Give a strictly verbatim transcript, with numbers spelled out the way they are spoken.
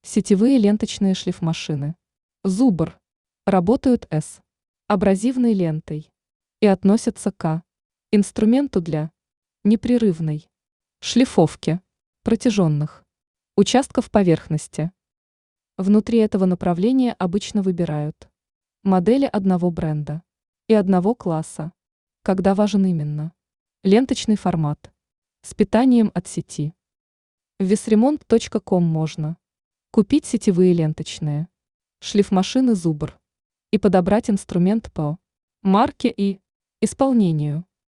Сетевые ленточные шлифмашины. Зубр. Работают с абразивной лентой и относятся к инструменту для непрерывной шлифовки протяженных участков поверхности. Внутри этого направления обычно выбирают модели одного бренда и одного класса, когда важен именно ленточный формат с питанием от сети. В весремонт точка ком можно купить сетевые ленточные шлифмашины Зубр и подобрать инструмент по марке и исполнению.